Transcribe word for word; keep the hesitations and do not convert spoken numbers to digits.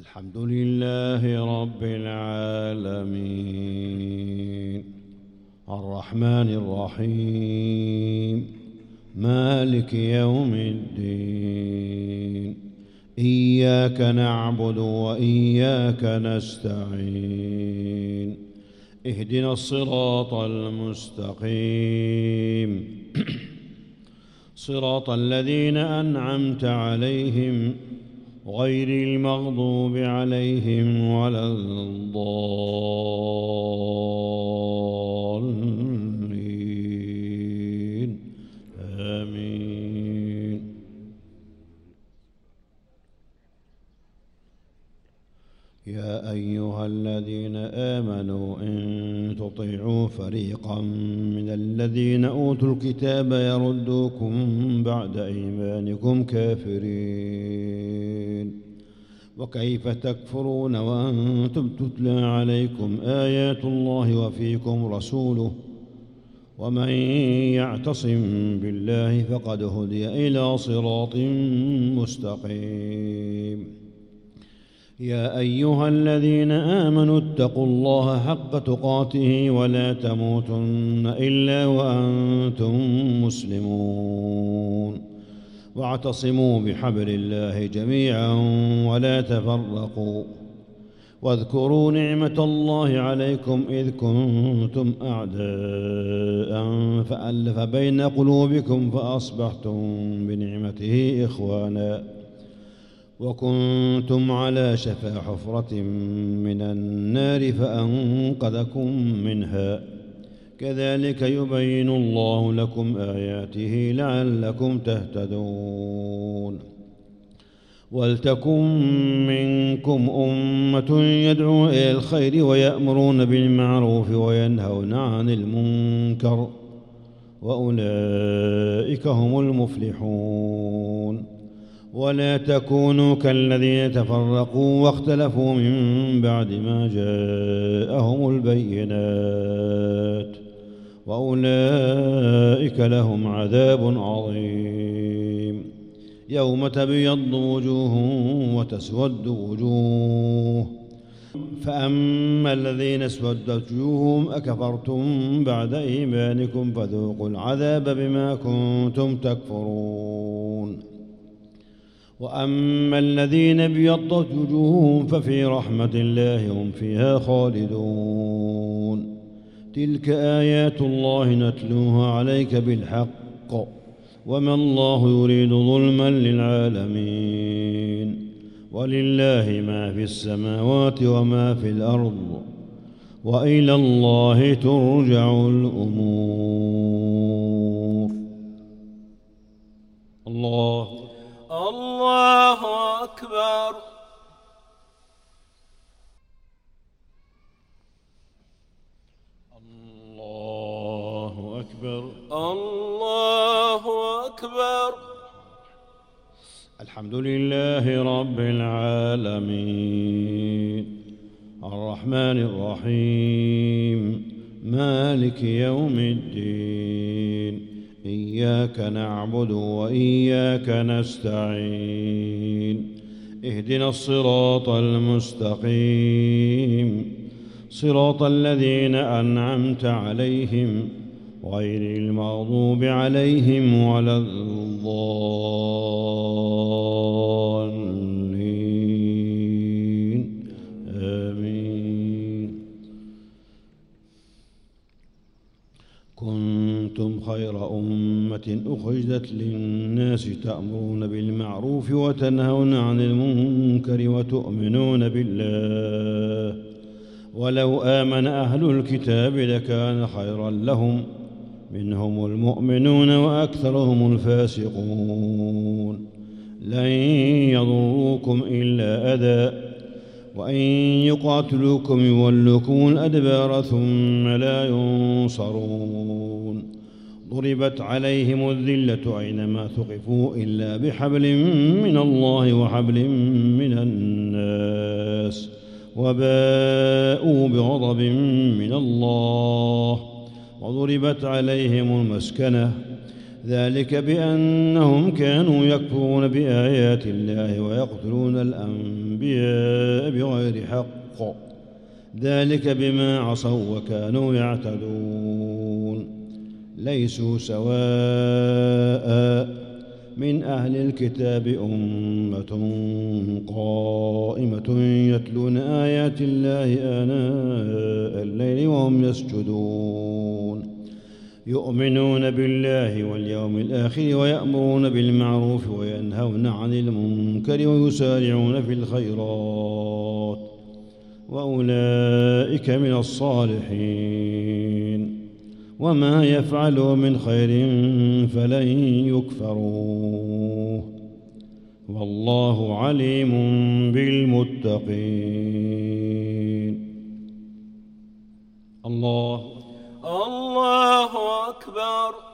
الحمد لله رب العالمين الرحمن الرحيم مالك يوم الدين إياك نعبد وإياك نستعين اهدنا الصراط المستقيم صراط الذين أنعمت عليهم غير المغضوب عليهم ولا الضالين آمين. يا أيها الذين آمنوا إن تطيعوا فريقا من الذين أوتوا الكتاب يردوكم بعد إيمانكم كافرين وكيف تكفرون وأنتم تتلى عليكم آيات الله وفيكم رسوله ومن يعتصم بالله فقد هدي إلى صراط مستقيم. يا أيها الذين آمنوا اتقوا الله حق تقاته ولا تموتن إلا وأنتم مسلمون واعتصموا بحبل الله جميعا ولا تفرقوا واذكروا نعمة الله عليكم إذ كنتم أعداء فألف بين قلوبكم فأصبحتم بنعمته إخوانا وكنتم على شفا حفرة من النار فأنقذكم منها كذلك يبين الله لكم آياته لعلكم تهتدون. ولتكن منكم أمة يدعون إلى الخير ويأمرون بالمعروف وينهون عن المنكر وأولئك هم المفلحون. ولا تكونوا كالذين تفرقوا واختلفوا من بعد ما جاءهم البينات وأولئك لهم عذاب عظيم. يوم تبيض وجوه وتسود وجوه فأما الذين اسودت وجوههم أكفرتم بعد إيمانكم فذوقوا العذاب بما كنتم تكفرون. وأما الذين ابيضت وجوههم ففي رحمة الله هم فيها خالدون. تلك آيات الله نتلوها عليك بالحق وما الله يريد ظلما للعالمين ولله ما في السماوات وما في الأرض وإلى الله ترجع الأمور. الله الله أكبر. الله أكبر. الله أكبر. الحمد لله رب العالمين الرحمن الرحيم مالك يوم الدين إياك نعبد وإياك نستعين اهدنا الصراط المستقيم صراط الذين أنعمت عليهم غير المغضوب عليهم ولا الضالين آمين. كنتم خير أمة أخرجت للناس تأمرون بالمعروف وتنهون عن المنكر وتؤمنون بالله ولو آمن أهل الكتاب لكان خيرا لهم منهم المؤمنون وأكثرهم الفاسقون. لن يضروكم إلا أذى وإن يقاتلوكم يولوكم الأدبار ثم لا ينصرون. ضربت عليهم الذلة أينما ثقفوا إلا بحبل من الله وحبل من الناس وباءوا بغضب من الله وضربت عليهم المسكنة ذلك بأنهم كانوا يكفرون بآيات الله ويقتلون الأنبياء بغير حق، ذلك بما عصوا وكانوا يعتدون. ليسوا سواء من أهل الكتاب أمة قائمة يتلون آيات الله آناء الليل وهم يسجدون، يؤمنون بالله واليوم الآخر ويأمرون بالمعروف وينهون عن المنكر ويسارعون في الخيرات، وأولئك من الصالحين، وما يفعلوا من خير فلن يكفروه، والله عليم بالمتقين. الله الله أكبر.